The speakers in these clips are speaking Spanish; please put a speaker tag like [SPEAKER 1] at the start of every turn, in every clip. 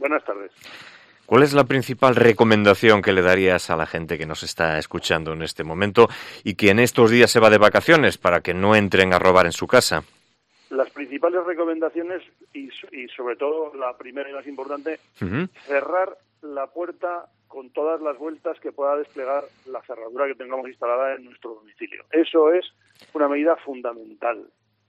[SPEAKER 1] Buenas tardes.
[SPEAKER 2] ¿Cuál es la principal recomendación que le darías a la gente que nos está escuchando en este momento y que en estos días se va de vacaciones para que no entren a robar en su casa?
[SPEAKER 1] Las principales recomendaciones y sobre todo la primera y más importante, cerrar la puerta con todas las vueltas que pueda desplegar la cerradura que tengamos instalada en nuestro domicilio. Eso es una medida fundamental.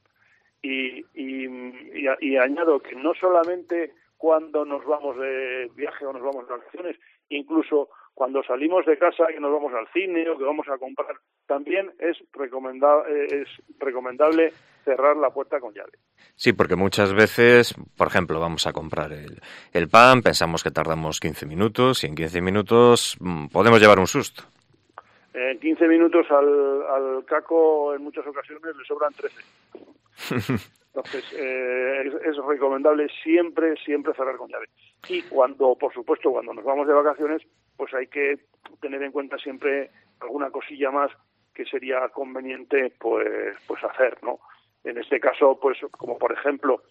[SPEAKER 1] Y añado que no solamente cuando nos vamos de viaje o nos vamos de vacaciones, incluso cuando salimos de casa, que nos vamos al cine o que vamos a comprar, también es recomendable cerrar la puerta con llave.
[SPEAKER 2] Sí, porque muchas veces, por ejemplo, vamos a comprar el pan, pensamos que tardamos 15 minutos y en 15 minutos podemos llevar un susto.
[SPEAKER 1] En 15 minutos al caco en muchas ocasiones le sobran 13. Entonces, es recomendable siempre cerrar con llave. Y por supuesto, cuando nos vamos de vacaciones, pues hay que tener en cuenta siempre alguna cosilla más que sería conveniente pues hacer, ¿no? En este caso, pues como por ejemplo,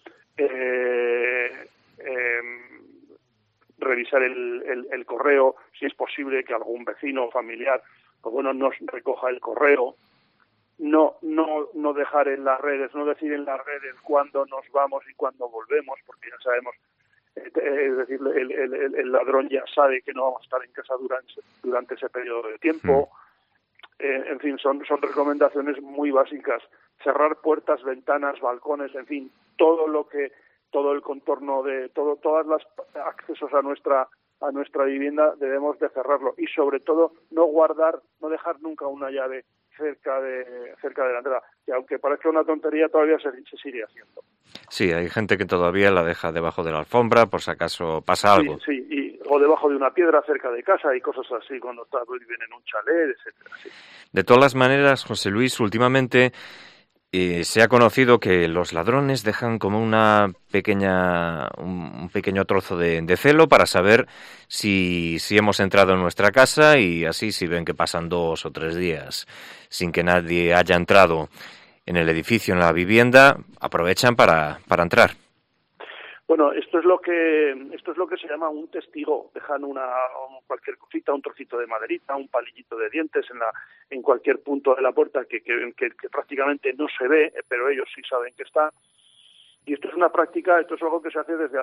[SPEAKER 1] revisar el correo, si es posible que algún vecino o familiar, pues bueno, nos recoja el correo. No dejar en las redes, no decir en las redes cuándo nos vamos y cuándo volvemos, porque ya sabemos, es decir, el ladrón ya sabe que no vamos a estar en casa durante ese periodo de tiempo. En fin, son recomendaciones muy básicas. Cerrar puertas, ventanas, balcones, en fin, todo el contorno todos los accesos a nuestra vivienda debemos de cerrarlo, y sobre todo no dejar nunca una llave cerca de la entrada, que aunque parezca una tontería todavía se sigue haciendo.
[SPEAKER 2] Sí, hay gente que todavía la deja debajo de la alfombra por si acaso pasa algo.
[SPEAKER 1] Sí, o debajo de una piedra cerca de casa y cosas así cuando viven en un chalet, etcétera. Sí.
[SPEAKER 2] De todas las maneras, José Luis, últimamente se ha conocido que los ladrones dejan como un pequeño trozo de celo para saber si hemos entrado en nuestra casa, y así si ven que pasan 2 o 3 días sin que nadie haya entrado en el edificio, en la vivienda, aprovechan para entrar.
[SPEAKER 1] Bueno, esto es lo que se llama un testigo. Dejan cualquier cosita, un trocito de maderita, un palillito de dientes en cualquier punto de la puerta que prácticamente no se ve, pero ellos sí saben que está. Y esto es una práctica, esto es algo que se hace desde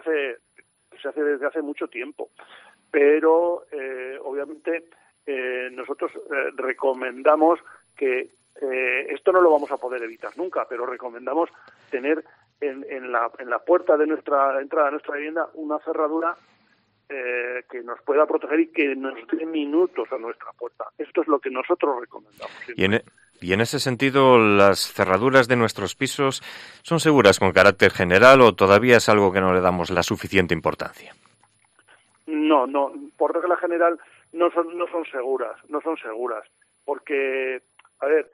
[SPEAKER 1] hace mucho tiempo. Pero obviamente nosotros recomendamos que esto no lo vamos a poder evitar nunca, pero recomendamos tener en la puerta de nuestra entrada a nuestra vivienda una cerradura que nos pueda proteger y que nos dé minutos a nuestra puerta. Esto es lo que nosotros recomendamos.
[SPEAKER 2] Y en ese sentido, ¿las cerraduras de nuestros pisos son seguras con carácter general o todavía es algo que no le damos la suficiente importancia?
[SPEAKER 1] No, por regla general no son seguras, porque, a ver,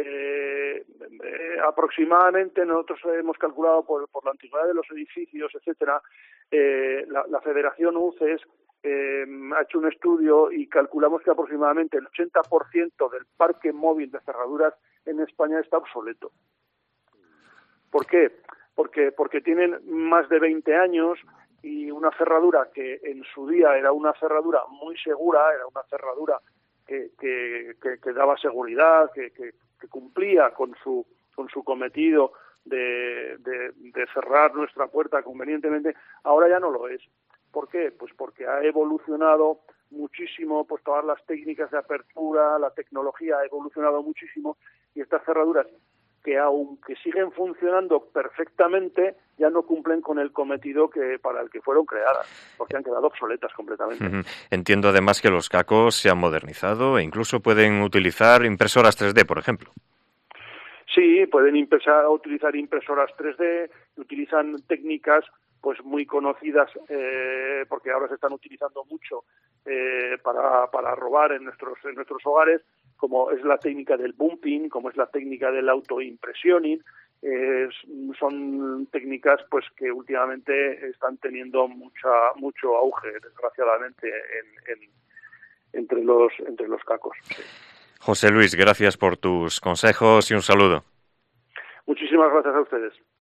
[SPEAKER 1] aproximadamente nosotros hemos calculado por la antigüedad de los edificios, etcétera, la Federación UCES ha hecho un estudio y calculamos que aproximadamente el 80% del parque móvil de cerraduras en España está obsoleto. ¿Por qué? Porque tienen más de 20 años y una cerradura que en su día era una cerradura muy segura, era una cerradura que daba seguridad, que cumplía con su cometido de cerrar nuestra puerta convenientemente, ahora ya no lo es. ¿Por qué? Pues porque ha evolucionado muchísimo, pues todas las técnicas de apertura, la tecnología ha evolucionado muchísimo, y estas cerraduras, que aunque siguen funcionando perfectamente, ya no cumplen con el cometido para el que fueron creadas, porque han quedado obsoletas completamente.
[SPEAKER 2] Entiendo además que los cacos se han modernizado e incluso pueden utilizar impresoras 3D, por ejemplo.
[SPEAKER 1] Sí, pueden utilizar impresoras 3D, utilizan técnicas pues muy conocidas, porque ahora se están utilizando mucho para robar en nuestros hogares, como es la técnica del bumping, como es la técnica del autoimpressioning. Son técnicas pues que últimamente están teniendo mucho auge, desgraciadamente, entre los cacos. Sí.
[SPEAKER 2] José Luis, gracias por tus consejos y un saludo.
[SPEAKER 1] Muchísimas gracias a ustedes.